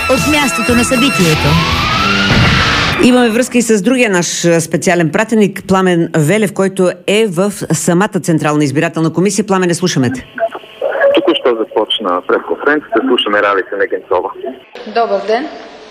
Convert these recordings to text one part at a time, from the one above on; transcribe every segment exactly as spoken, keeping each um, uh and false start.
от мястото на събитието. Имаме връзка и с другия наш специален пратеник Пламен Велев, който е в самата Централна избирателна комисия. Пламене, слушаме те. Току-що започна пресконференцията. Слушаме Ралица Негенцова. Добър ден.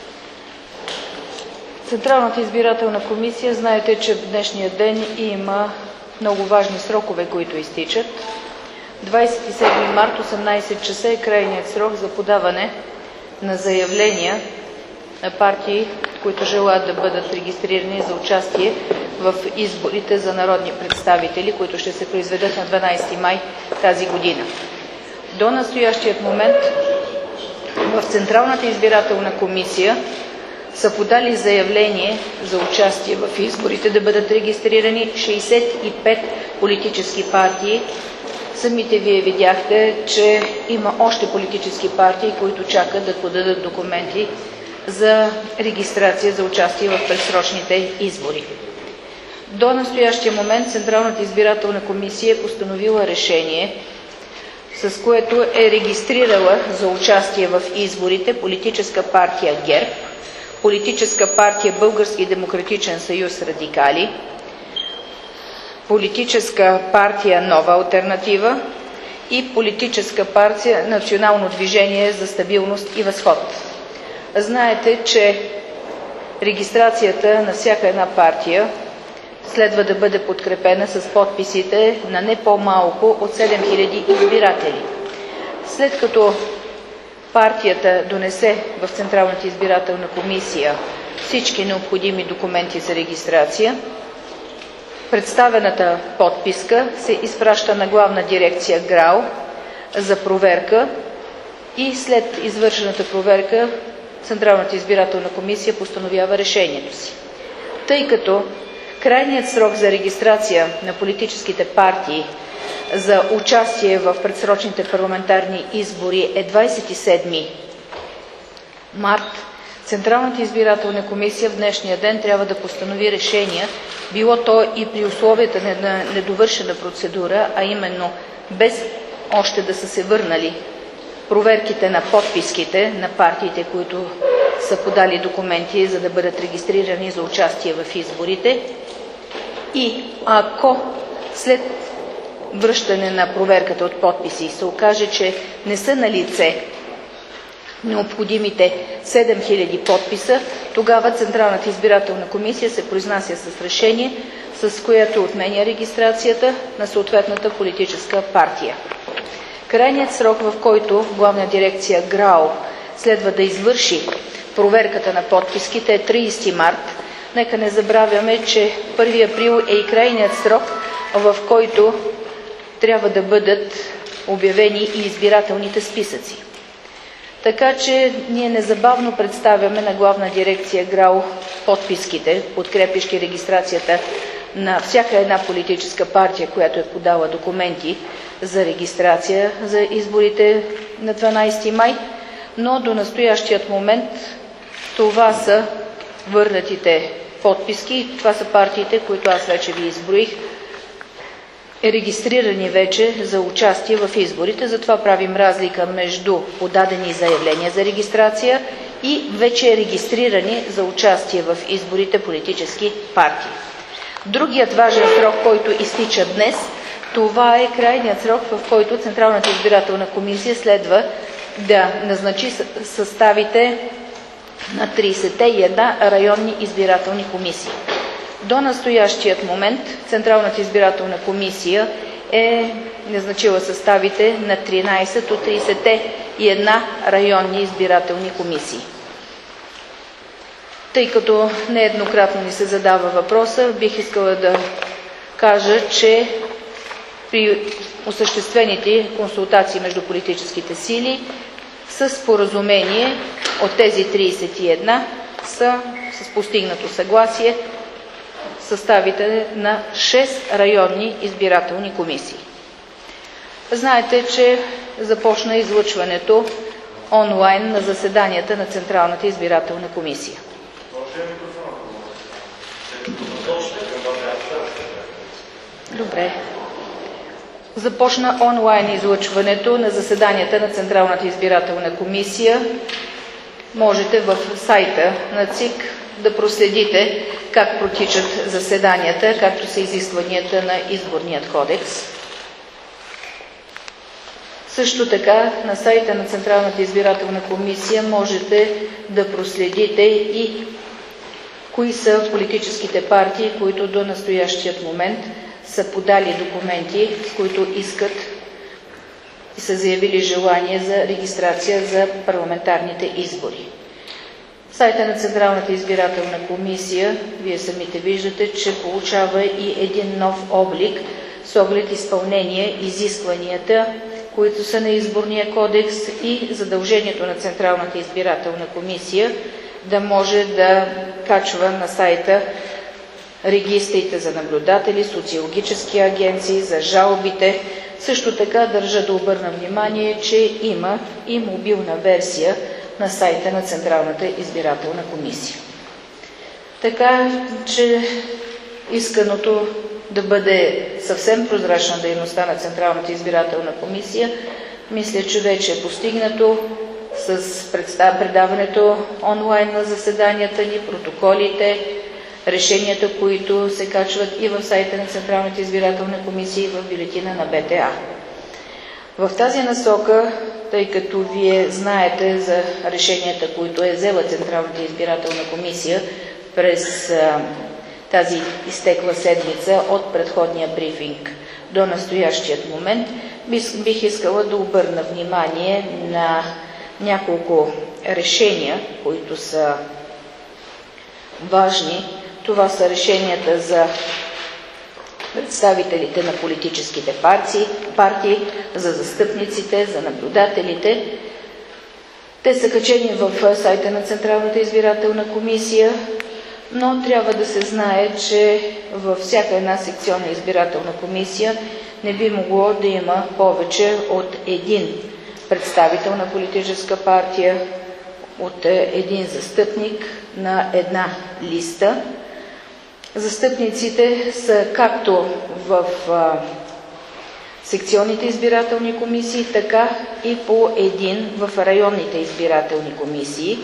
Централната избирателна комисия, знаете, че в днешния ден има много важни срокове, които изтичат. двадесет и седми март, осемнадесет часа е крайният срок за подаване на заявления на партии, които желаят да бъдат регистрирани за участие в изборите за народни представители, които ще се произведат на дванадесети май тази година. До настоящият момент в Централната избирателна комисия са подали заявление за участие в изборите да бъдат регистрирани шейсет и пет политически партии. Самите вие видяхте, че има още политически партии, които чакат да подадат документи за регистрация за участие в предсрочните избори. До настоящия момент Централната избирателна комисия е постановила решение, с което е регистрирала за участие в изборите политическа партия ГЕРБ, политическа партия Български демократичен съюз Радикали, политическа партия Нова алтернатива и политическа партия Национално движение за стабилност и възход. Знаете, че регистрацията на всяка една партия следва да бъде подкрепена с подписите на не по-малко от седем хиляди избиратели. След като партията донесе в Централната избирателна комисия всички необходими документи за регистрация, представената подписка се изпраща на Главна дирекция ГРАО за проверка и след извършената проверка Централната избирателна комисия постановява решението си. Тъй като крайният срок за регистрация на политическите партии за участие в предсрочните парламентарни избори е двадесет и седми март, Централната избирателна комисия в днешния ден трябва да постанови решения, било то и при условията на недовършена процедура, а именно без още да са се върнали проверките на подписките на партиите, които са подали документи, за да бъдат регистрирани за участие в изборите. И ако след връщане на проверката от подписи се окаже, че не са на лице необходимите седем хиляди подписа, тогава Централната избирателна комисия се произнася с решение, с което отменя регистрацията на съответната политическа партия. Крайният срок, в който Главна дирекция ГРАО следва да извърши проверката на подписките, е тридесети март. Нека не забравяме, че първи април е и крайният срок, в който трябва да бъдат обявени и избирателните списъци. Така че ние незабавно представяме на Главна дирекция ГРАО подписките, подкрепящи регистрацията на всяка една политическа партия, която е подала документи за регистрация за изборите на дванадесети май, но до настоящият момент това са върнатите подписки, това са партиите, които аз вече ви изброих, регистрирани вече за участие в изборите. Затова правим разлика между подадени заявления за регистрация и вече регистрирани за участие в изборите политически партии. Другият важен срок, който изтича днес, това е крайният срок, в който Централната избирателна комисия следва да назначи съставите на тридесет и една районни избирателни комисии. До настоящият момент Централната избирателна комисия е назначила съставите на тринадесет от тридесет и една районни избирателни комисии. Тъй като нееднократно ни се задава въпроса, бих искала да кажа, че при осъществените консултации между политическите сили с споразумение от тези тридесет и една са с постигнато съгласие съставите на шест районни избирателни комисии. Знаете, че започна излъчването онлайн на заседанията на Централната избирателна комисия. Добре. Започна онлайн излъчването на заседанията на Централната избирателна комисия можете в сайта на ЦИК да проследите как протичат заседанията, както са изискванията на Изборният кодекс. Също така на сайта на Централната избирателна комисия можете да проследите и кои са политическите партии, които до настоящият момент са подали документи, с които искат и са заявили желание за регистрация за парламентарните избори. Сайта на Централната избирателна комисия, вие самите виждате, че получава и един нов облик с оглед изпълнение изискванията, които са на Изборния кодекс и задължението на Централната избирателна комисия да може да качва на сайта регистрите за наблюдатели, социологически агенции, за жалбите. Също така държа да обърна внимание, че има и мобилна версия на сайта на Централната избирателна комисия. Така че исканото да бъде съвсем прозрачна дейността на Централната избирателна комисия, мисля, че вече е постигнато с предаването онлайн на заседанията ни, протоколите, решенията, които се качват и в сайта на Централната избирателна комисия, и в бюлетина на Б Т А. В тази насока, тъй като вие знаете за решенията, които е взела Централната избирателна комисия през а, тази изтекла седмица от предходния брифинг до настоящият момент, бих искала да обърна внимание на няколко решения, които са важни. Това са решенията за представителите на политическите партии, партии, за застъпниците, за наблюдателите. Те са качени в сайта на Централната избирателна комисия, но трябва да се знае, че във всяка една секционна избирателна комисия не би могло да има повече от един представител на политическа партия, от един застъпник на една листа. Застъпниците са както в а, секционните избирателни комисии, така и по един в районните избирателни комисии.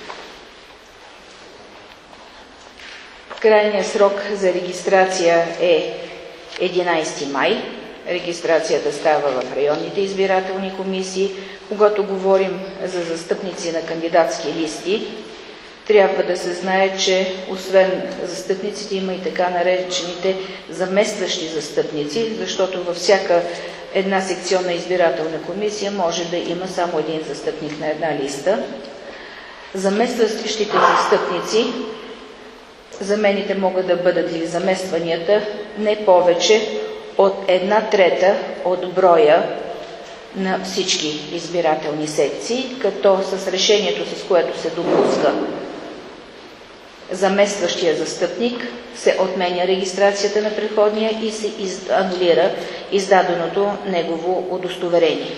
Крайният срок за регистрация е единайсети май. Регистрацията става в районните избирателни комисии. Когато говорим за застъпници на кандидатски листи, трябва да се знае, че освен застъпниците има и така наречените заместващи застъпници, защото във всяка една секционна избирателна комисия може да има само един застъпник на една листа. Заместващите застъпници, замените могат да бъдат или заместванията не повече от една трета от броя на всички избирателни секции, като с решението, с което се допуска заместващия застъпник, се отменя регистрацията на предходния и се анулира издаденото негово удостоверение.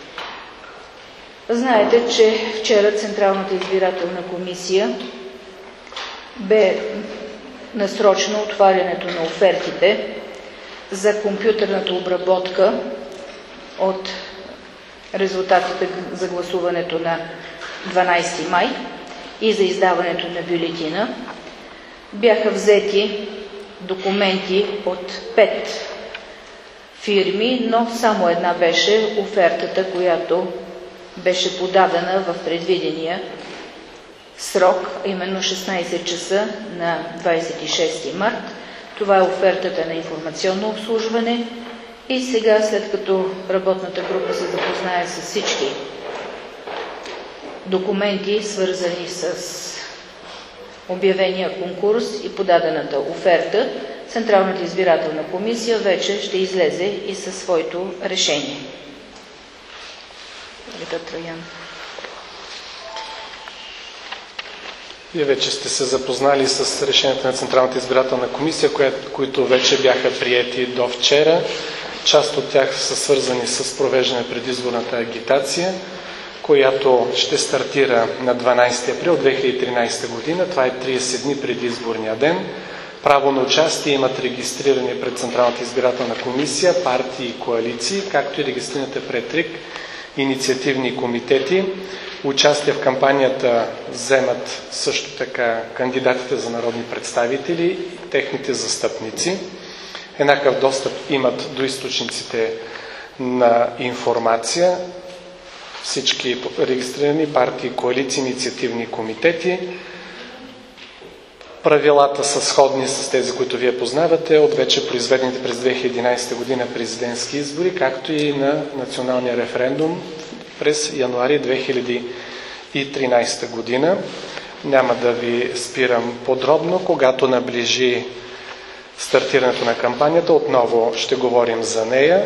Знаете, че вчера Централната избирателна комисия бе насрочено отварянето на офертите за компютърната обработка от резултатите за гласуването на дванайсети май и за издаването на бюлетина. Бяха взети документи от пет фирми, но само една беше офертата, която беше подадена в предвидения срок, именно шестнайсет часа на двайсет и шести март. Това е офертата на информационно обслужване. И сега, след като работната група се запознае с всички документи, свързани с обявения конкурс и подадената оферта, Централната избирателна комисия вече ще излезе и със своето решение. Вие вече сте се запознали с решенията на Централната избирателна комисия, които вече бяха приети до вчера. Част от тях са свързани с провеждане предизборната агитация, която ще стартира на дванайсети април две хиляди и тринайсета година. Това е трийсет дни преди изборния ден. Право на участие имат регистрирани пред Централната избирателна комисия партии и коалиции, както и регистрираните пред РИК инициативни комитети. Участие в кампанията вземат също така кандидатите за народни представители и техните застъпници. Еднакъв достъп имат до източниците на информация всички регистрирани партии, коалиции, инициативни комитети. Правилата са сходни с тези, които вие познавате от вече произведените през две хиляди и единадесета година президентски избори, както и на националния референдум през януари две хиляди и тринадесета година. Няма да ви спирам подробно. Когато наближи стартирането на кампанията, отново ще говорим за нея.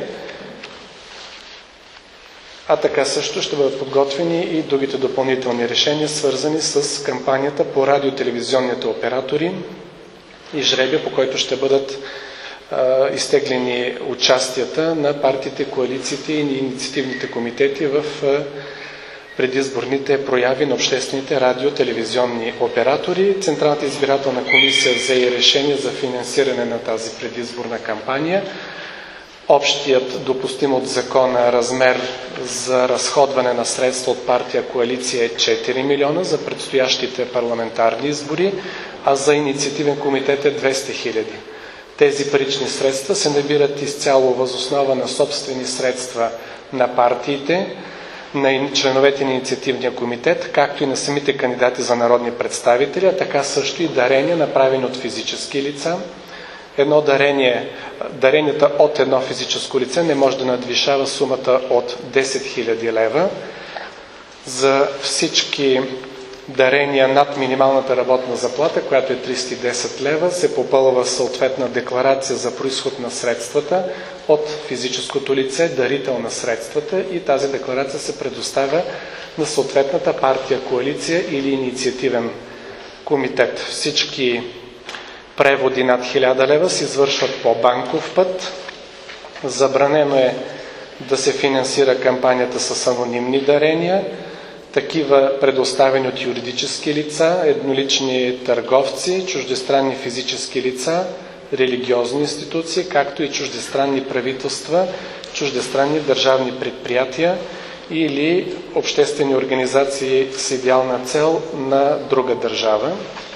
А така също ще бъдат подготвени и другите допълнителни решения, свързани с кампанията по радиотелевизионните оператори и жребия, по който ще бъдат а, изтеглени участията на партиите, коалициите и инициативните комитети в а, предизборните прояви на обществените радиотелевизионни оператори. Централната избирателна комисия взе и решение за финансиране на тази предизборна кампания. Общият допустим от закона размер за разходване на средства от партия коалиция е четири милиона за предстоящите парламентарни избори, а за инициативен комитет е двеста хиляди. Тези парични средства се набират изцяло въз основа на собствени средства на партиите, на членовете на инициативния комитет, както и на самите кандидати за народни представители, а така също и дарения, направени от физически лица. Едно дарение, даренията от едно физическо лице не може да надвишава сумата от десет хиляди лева. За всички дарения над минималната работна заплата, която е триста и десет лева, се попълва съответна декларация за произход на средствата от физическото лице, дарител на средствата, и тази декларация се предоставя на съответната партия, коалиция или инициативен комитет. Всички преводи над хиляда лева се извършват по банков път. Забранено е да се финансира кампанията с анонимни дарения, такива предоставени от юридически лица, еднолични търговци, чуждестранни физически лица, религиозни институции, както и чуждестранни правителства, чуждестранни държавни предприятия или обществени организации с идеална цел на друга държава.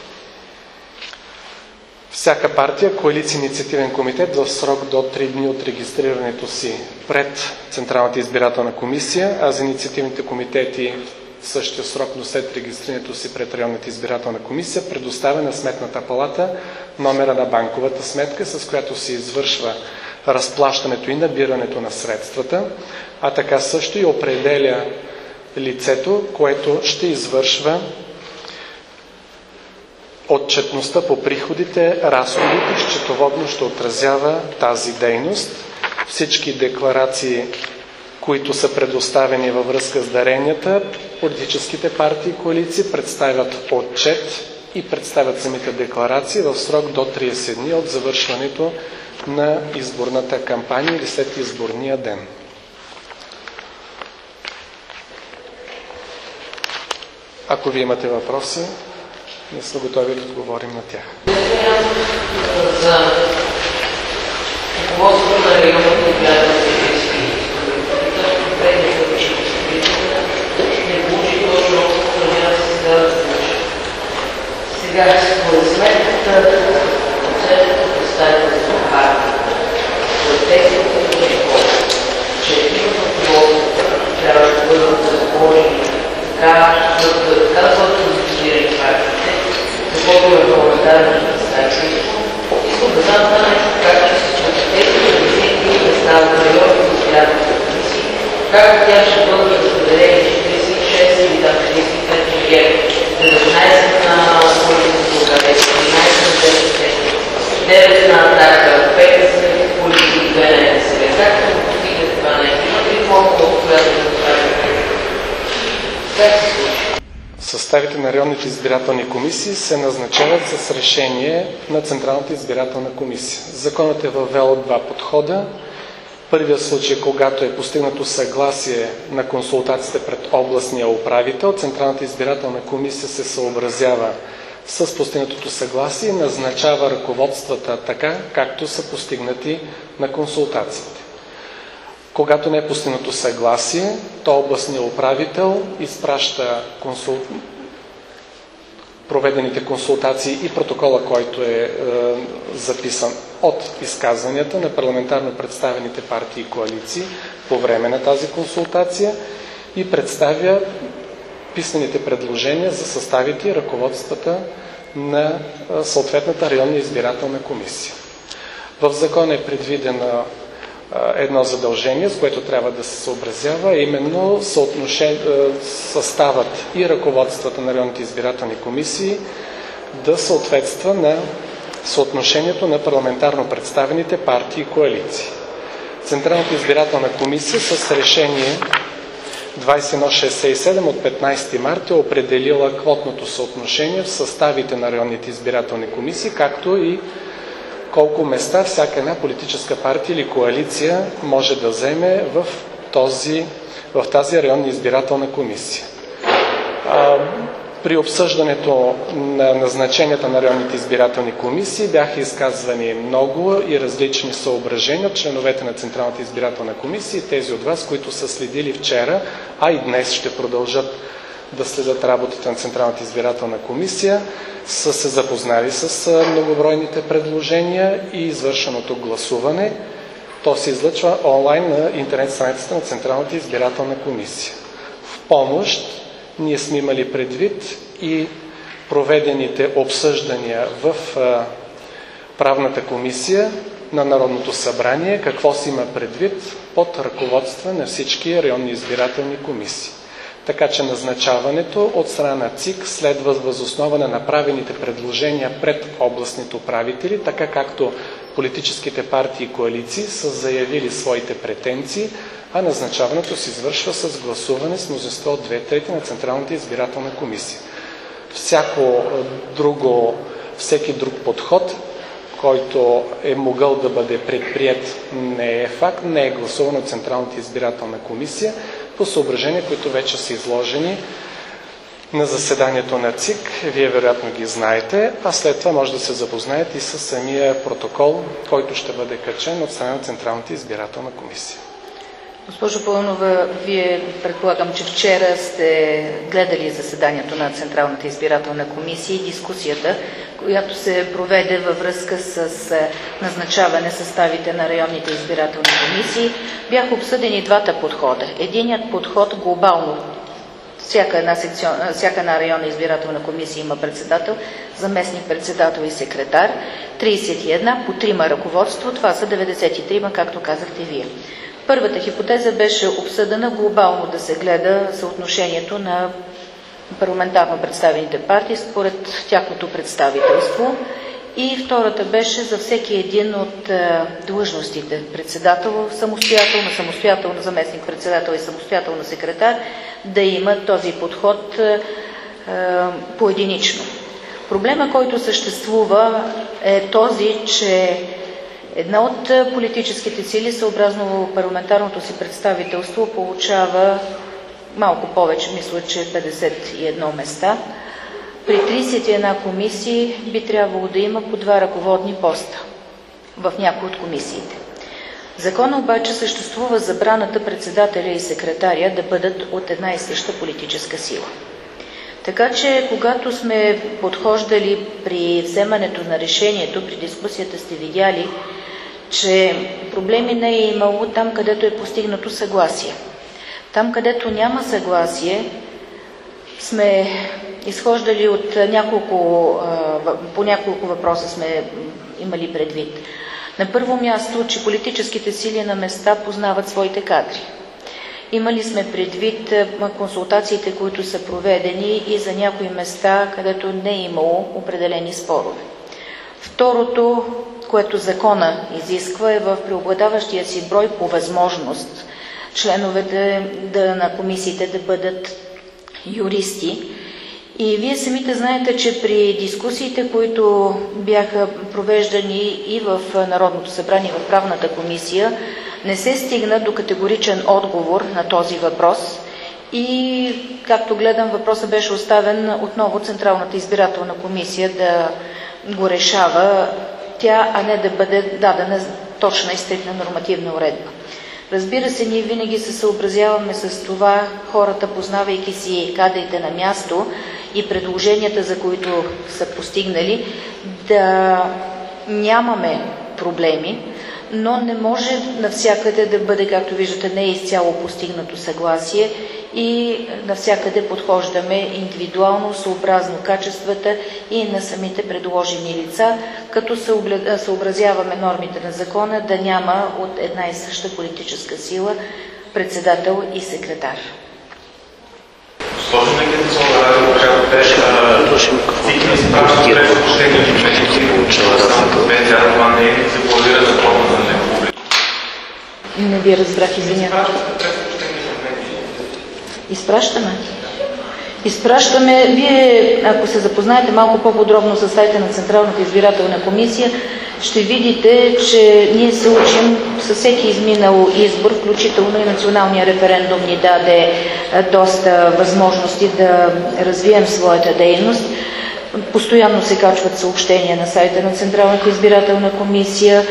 Всяка партия, коалиция, инициативен комитет в срок до три дни от регистрирането си пред Централната избирателна комисия, а за инициативните комитети в същия срок, но след регистрирането си пред районната избирателна комисия, предоставя на Сметната палата номера на банковата сметка, с която се извършва разплащането и набирането на средствата, а така също и определя лицето, което ще извършва отчетността по приходите, разходите, счетоводно ще отразява тази дейност. Всички декларации, които са предоставени във връзка с даренията, политическите партии и коалиции представят отчет и представят самите декларации в срок до тридесет дни от завършването на изборната кампания или след изборния ден. Ако ви имате въпроси, ние сме готови да отговорим на тях. За ръководството на районните избирателни комисии, не получи точно планира се сега да получи. Сега, според сметката, процентното представителство на партията, според техните протокол, че именно ръководството трябва да бъдат разположени така, така да бъдат позиционирани партиите, защото е парламентарно представителство. Искам да знам това нещо, как ще се случи тези комисии, които да стават районни избирателни комисии, как тя ще бъдат разпределени четиридесет и шест или тридесет и пет милиона, деветнадесет на политическо управление, тринадесет на ДСС, девет на Атака, пет на политики, две на НСВ. Как ще го постигне това нещо? Имате ли формула, която да направи? Как се случи? Съставите на районните избирателни комисии се назначават с решение на Централната избирателна комисия. Законът е въвел два подхода. Първият случай, когато е постигнато съгласие на консултациите пред областния управител, Централната избирателна комисия се съобразява с постигнатото съгласие и назначава ръководствата така, както са постигнати на консултациите. Когато не е постигнато съгласие, то областният управител изпраща консул... проведените консултации и протокола, който е, е записан от изказванията на парламентарно представените партии и коалиции по време на тази консултация и представя писмените предложения за съставите и ръководствата на съответната районна избирателна комисия. В закона е предвидено едно задължение, с което трябва да се съобразява, именно съставът и ръководствата на районните избирателни комисии да съответства на съотношението на парламентарно представените партии и коалиции. Централната избирателна комисия с решение двадесет и едно шестдесет и седем от петнадесети март е определила квотното съотношение в съставите на районните избирателни комисии, както и колко места всяка една политическа партия или коалиция може да вземе в, този, в тази районна избирателна комисия. А, при обсъждането на назначенията на районните избирателни комисии бяха изказвани много и различни съображения от членовете на Централната избирателна комисия и тези от вас, които са следили вчера, а и днес ще продължат да следят работата на Централната избирателна комисия, са се запознали с многобройните предложения и извършеното гласуване. То се излъчва онлайн на интернет страницата на Централната избирателна комисия. В помощ ние сме имали предвид и проведените обсъждания в правната комисия на Народното събрание, какво се има предвид под ръководство на всички районни избирателни комисии. Така че назначаването от страна на ЦИК следва въз основа на направените предложения пред областните управители, така както политическите партии и коалиции са заявили своите претенции, а назначаването се извършва с гласуване с мнозинство от две трети на Централната избирателна комисия. Всяко друго, всеки друг подход, който е могъл да бъде предприет, не е факт, не е гласуван от Централната избирателна комисия по съображения, които вече са изложени на заседанието на ЦИК. Вие вероятно ги знаете, а след това може да се запознаете и с самия протокол, който ще бъде качен от страна на Централната избирателна комисия. Госпожо Пълнова, вие предполагам, че вчера сте гледали заседанието на Централната избирателна комисия и дискусията, която се проведе във връзка с назначаване съставите на районните избирателни комисии. Бяха обсъдени двата подхода. Единият подход глобално. Всяка една, секцион, всяка една районна избирателна комисия има председател, заместник председател и секретар. тридесет и едно по трима ръководство, това са деветдесет и три, както казахте вие. Първата хипотеза беше обсъдена глобално да се гледа съотношението на парламентарно представените партии според тяхното представителство. И втората беше за всеки един от длъжностите председател, самостоятелно, самостоятелно заместник председател и самостоятелно секретар да има този подход е, поединично. Проблема, който съществува, е този, че една от политическите сили, съобразно парламентарното си представителство, получава малко повече, мисля, че петдесет и едно места. При тридесет и една комисии би трябвало да има по два ръководни поста в някои от комисиите. В закона обаче съществува забраната председателя и секретаря да бъдат от една и съща политическа сила. Така че, когато сме подхождали при вземането на решението, при дискусията сте видяли, че проблеми не е имало там, където е постигнато съгласие. Там, където няма съгласие, сме изхождали от няколко, по няколко въпроса сме имали предвид. На първо място, че политическите сили на места познават своите кадри. Имали сме предвид консултациите, които са проведени и за някои места, където не е имало определени спорове. Второто, което закона изисква, е в преобладаващия си брой по възможност членовете да, на комисиите да бъдат юристи. И вие самите знаете, че при дискусиите, които бяха провеждани и в Народното събрание, в правната комисия, не се стигна до категоричен отговор на този въпрос и, както гледам, въпросът беше оставен отново Централната избирателна комисия да го решава тя, а не да бъде дадена точна и стриктна нормативна уредба. Разбира се, ние винаги се съобразяваме с това, хората, познавайки си кадрите на място и предложенията, за които са постигнали, да нямаме проблеми, но не може навсякъде да бъде, както виждате, не е изцяло постигнато съгласие и навсякъде подхождаме индивидуално, съобразно качествата и на самите предложени лица, като съобразяваме нормите на закона да няма от една и съща политическа сила председател и секретар. Госпожо Мегенцова, която беше всеки изпраща предпочтение в медиите, това не е декларирана форма за непублика. Не ви разбрах, извинявам. Изпращаме. Изпращаме. Вие, ако се запознаете малко по-подробно с сайта на Централната избирателна комисия, ще видите, че ние се учим със всеки изминал избор, включително и националния референдум ни даде доста възможности да развием своята дейност. Постоянно се качват съобщения на сайта на Централната избирателна комисия.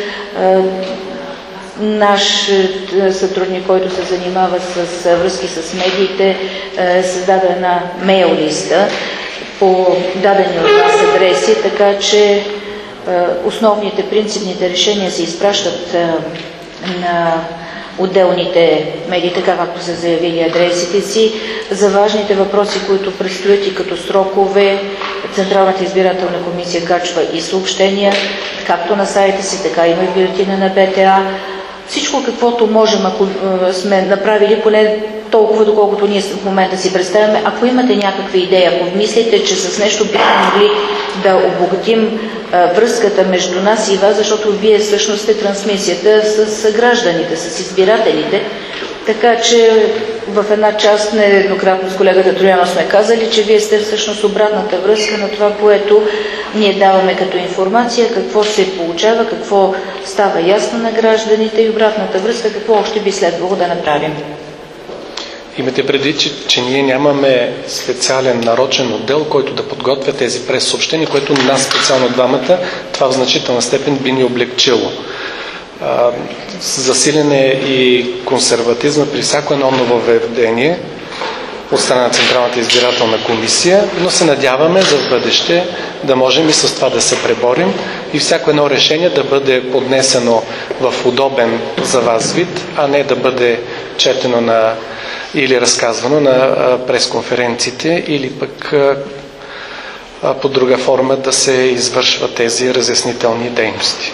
Наш сътрудник, който се занимава с връзки с медиите, създаде една мейл листа по дадени от нас адреси, така че основните, принципните решения се изпращат на отделните медии, така както са заявили адресите си. За важните въпроси, които предстоят и като срокове, Централната избирателна комисия качва и съобщения, както на сайта си, така и в бюлетина на БТА. Всичко, каквото можем, ако сме направили, поне толкова, доколкото ние в момента си представяме. Ако имате някаква идея, ако мислите, че с нещо бихме могли да обогатим а, връзката между нас и вас, защото вие всъщност сте трансмисията с гражданите, с избирателите. Така че в една част нееднократно с колегата Троянов сме казали, че вие сте всъщност обратната връзка на това, което ние даваме като информация, какво се получава, какво става ясно на гражданите и обратната връзка, какво още би следвало да направим. Имате преди, че, че ние нямаме специален нарочен отдел, който да подготвя тези прес-съобщения, което нас специално двамата, това в значителна степен би ни облегчило. Засилен е и консерватизма при всяко едно нововведение от страна на Централната избирателна комисия, но се надяваме за в бъдеще да можем и с това да се преборим и всяко едно решение да бъде поднесено в удобен за вас вид, а не да бъде четено на, или разказвано на пресконференциите или пък по друга форма да се извършват тези разяснителни дейности.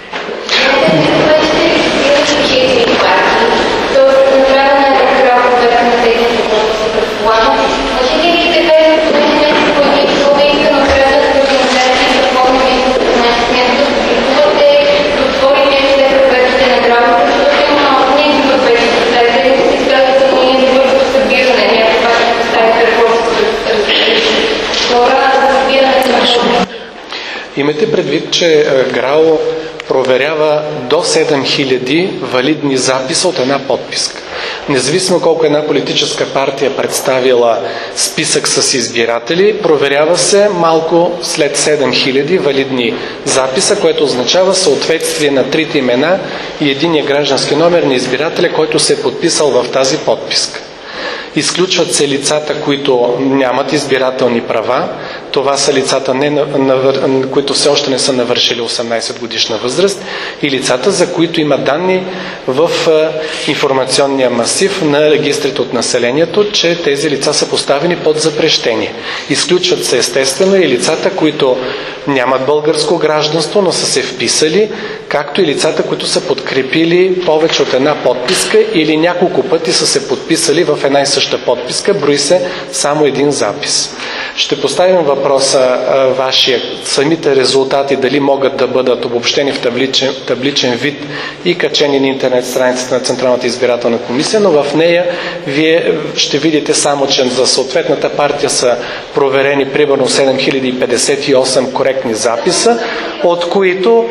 Имайте предвид, че ГРАО проверява до седем хиляди валидни записа от една подписка. Независимо колко една политическа партия представила списък с избиратели, проверява се малко след седем хиляди валидни записа, което означава съответствие на трите имена и единия граждански номер на избирателя, който се е подписал в тази подписка. Изключват се лицата, които нямат избирателни права. Това са лицата, не, на, на, които все още не са навършили осемнайсет годишна възраст и лицата, за които има данни в е, информационния масив на регистрите от населението, че тези лица са поставени под запрещение. Изключват се естествено и лицата, които нямат българско гражданство, но са се вписали, както и лицата, които са подкрепили повече от една подписка или няколко пъти са се подписали в една и съща подписка, брои се само един запис. Ще поставим въпроса вашия, самите резултати дали могат да бъдат обобщени в табличен, табличен вид и качени на интернет страницата на Централната избирателна комисия, но в нея вие ще видите само, че за съответната партия са проверени примерно седем хиляди петдесет и осем коректни записа, от които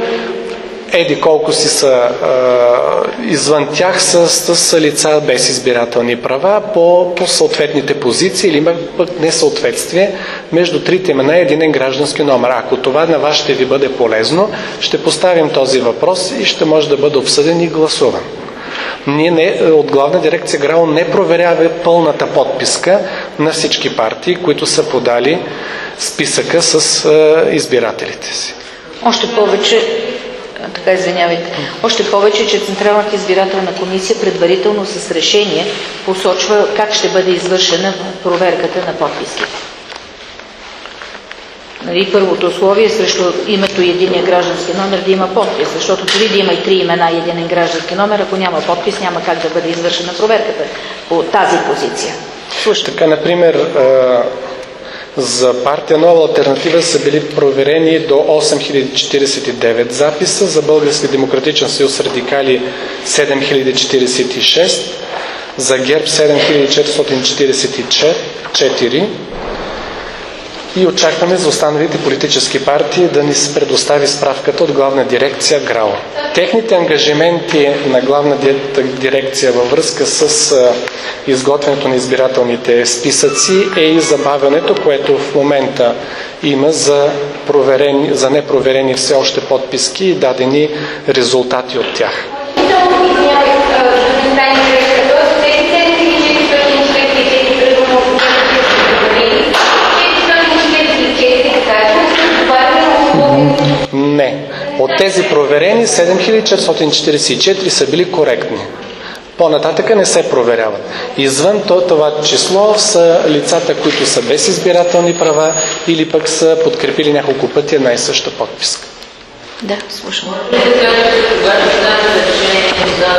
еди колко си са а, извън тях с, с лица без избирателни права по, по съответните позиции или има пък несъответствие между трите имена и единен граждански номер. Ако това на вас ще ви бъде полезно, ще поставим този въпрос и ще може да бъде обсъден и гласуван. Ние не, от Главна дирекция ГРАО не проверява пълната подписка на всички партии, които са подали списъка с е, избирателите си. Още повече, така извинявайте, още повече, че Централната избирателна комисия предварително с решение посочва как ще бъде извършена проверката на подписките. Нали, първото условие срещу името и единия граждански номер да има подпис, защото дори да има и три имена и един граждански номер, ако няма подпис, няма как да бъде извършена проверката по тази позиция. Слушай. Така, например, за партия Нова алтернатива са били проверени до осем хиляди четиридесет и девет записа, за Български демократичен съюз радикали седем хиляди четиридесет и шест, за ГЕРБ седем хиляди четиристотин четиридесет и четири и очакваме за останалите политически партии да ни се предостави справката от Главна дирекция ГРАО. Техните ангажименти на Главна дирекция във връзка с изготвянето на избирателните списъци е и забавянето, което в момента има за, проверени, за непроверени все още подписки и дадени резултати от тях. Не. От тези проверени седем хиляди четиристотин четиридесет и четири са били коректни. По-нататъка не се проверяват. Извън това число са лицата, които са без избирателни права или пък са подкрепили няколко пъти една и съща подписка. Да, слушам. Когато стане решение за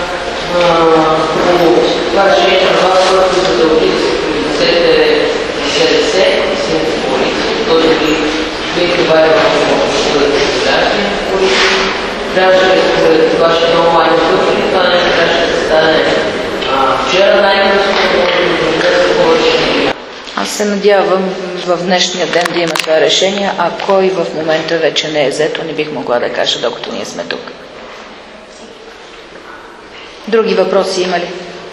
това решение на вас, което за да отидете с СДС и с полиция, който ви бих добавил да бъдете граждани на полиция, трябваше да това ще е много майно пъти, това не трябваше да стане вчера най-късно да повече. Аз се надявам в днешния ден да има това решение, а кой в момента вече не е взето, не бих могла да кажа, докато ние сме тук. Други въпроси има ли?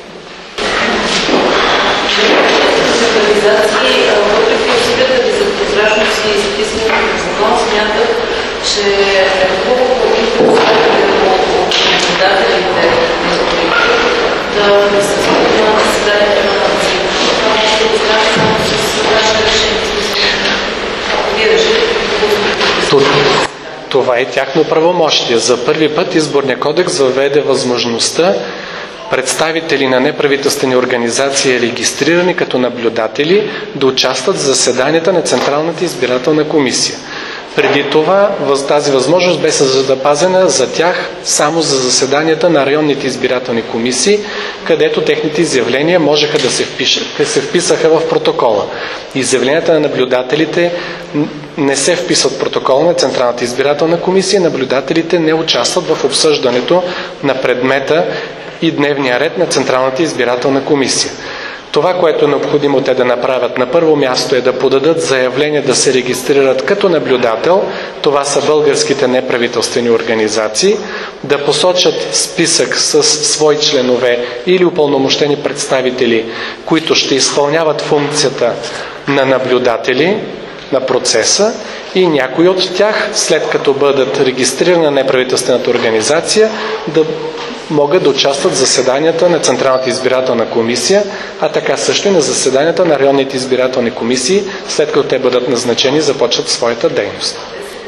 Организации, въпреки усилията ви за прозрачност и записване в закон, смятат, че е хубаво и представителите от наблюдателите на изборите да присъстват на заседанието на нацията. Това може да го знае само с ваше решение. Вие решите. Това е тяхно правомощие. За първи път Изборния кодекс въведе възможността представители на неправителствени организации, регистрирани като наблюдатели, да участват в заседанията на Централната избирателна комисия. Преди това тази възможност бе запазена за тях само за заседанията на районните избирателни комисии, където техните изявления можеха да се впишат, те се вписаха в протокола. Изявленията на наблюдателите не се вписват в протокола на Централната избирателна комисия, наблюдателите не участват в обсъждането на предмета и дневния ред на Централната избирателна комисия. Това, което е необходимо те да направят на първо място е да подадат заявление да се регистрират като наблюдател. Това са българските неправителствени организации, да посочат списък с свои членове или упълномощени представители, които ще изпълняват функцията на наблюдатели на процеса и някои от тях, след като бъдат регистрирани на неправителствената организация, да могат да участват в заседанията на Централната избирателна комисия, а така също и на заседанията на районните избирателни комисии, след като те бъдат назначени и започват своята дейност.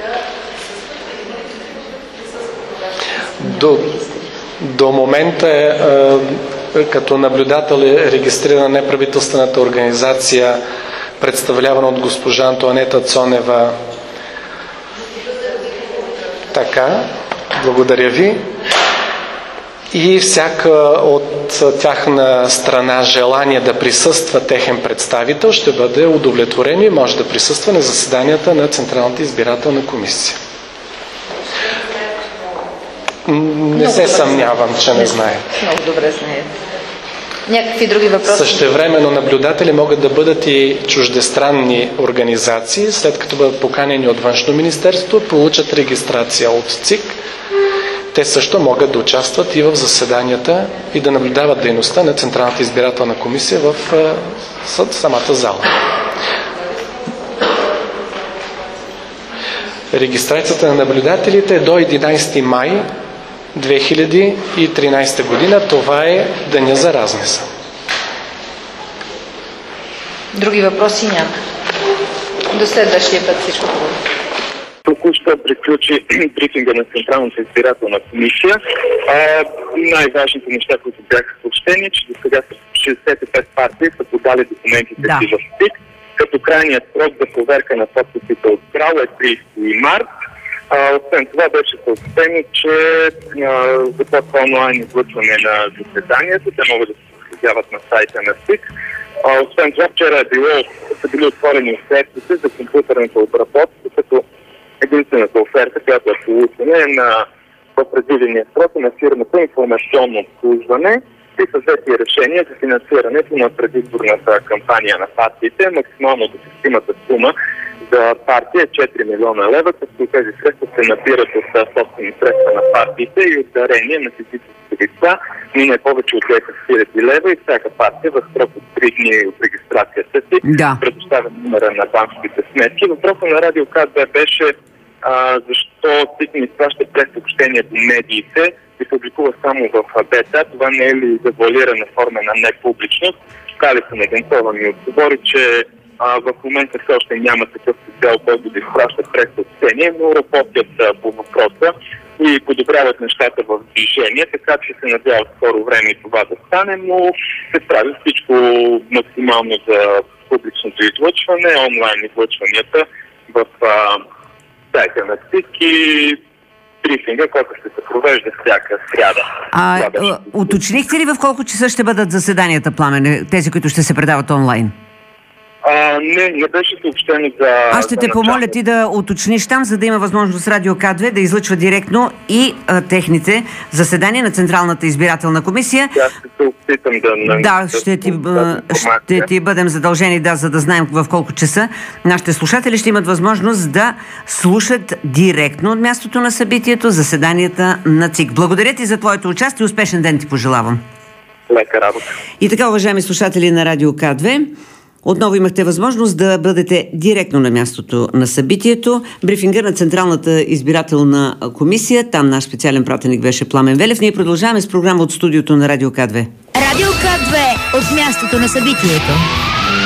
До, до момента е, е, като наблюдател е регистрирана неправителствената организация, представлявана от госпожа Антоанета Цонева. Така, благодаря ви. И всяка от тяхна страна желание да присъства техен представител ще бъде удовлетворен и може да присъства на заседанията на Централната избирателна комисия. Не се съмнявам, че не знаят. Много добре знаят. Някакви други въпроси? Същевременно наблюдатели могат да бъдат и чуждестранни организации, след като бъдат поканени от Външно министерство, получат регистрация от ЦИК. Те също могат да участват и в заседанията и да наблюдават дейността на Централната избирателна комисия в самата зала. Регистрацията на наблюдателите е до единайсети май две хиляди и тринадесета година. Това е деня за размисъл. Други въпроси няма. До следващия път всичко хубаво. Току-що приключи брифинга на Централната избирателна комисия. А, най-важните неща, които бяха съобщени, че до сега шестдесет и пет партии са подали документите да. си в СИК, като крайният срок за проверка на подписите от ГРАО е тридесети март. А, освен това беше съобщено, че а, започва онлайн излъчване на заседанието. Те могат да се проследяват на сайта на СИК. А, освен това, вчера е било, са били отворени офертите за компютърната обработка, като единствената оферта, която е получена, е на предвидения срок на фирмата информационно обслужване и са взети решения за финансирането на предизборната кампания на партиите. Максимално допустимата сума за партия е четири милиона лева, като тези средства се набират от собствени средства на партиите и от дарения на физически лица, но не повече от десет хиляди лева, и всяка партия в срок от три дни от регистрацията си да. предоставя номера на банковите сметки. Въпросът на Радио К две беше а, защо СИК не изпраща пресъобщения до медиите и публикува само в бета. Това не е ли завуалирана форма на непубличност? Калица Негенцова ми отговори, че а, в момента все още няма такъв цел, който да изпраща пресъобщения, но работят а, по въпроса и подобряват нещата в движение, така че се надява в скоро време и това да стане, но се прави всичко максимално за публичното излъчване, онлайн излъчванията в а, сайта на СИК и брифинга, който ще се провежда всяка сряда. А, беше... уточнихте ли в колко часа ще бъдат заседанията, Пламене, тези, които ще се предават онлайн? А, не, не беше съобщено за... Аз ще за те начало. помоля ти да уточниш там, за да има възможност Радио К две да излъчва директно и а, техните заседания на Централната избирателна комисия. Да, ще се опитам да... Да, ще ти, да, ще ти бъдем задължени, да, за да знаем в колко часа нашите слушатели ще имат възможност да слушат директно от мястото на събитието заседанията на ЦИК. Благодаря ти за твоето участие. Успешен ден ти пожелавам. Лека работа. И така, уважаеми слушатели на Радио К две, отново имахте възможност да бъдете директно на мястото на събитието. Брифинга на Централната избирателна комисия. Там наш специален пратеник беше Пламен Велев. Ние продължаваме с програма от студиото на Радио К две. Радио К две от мястото на събитието.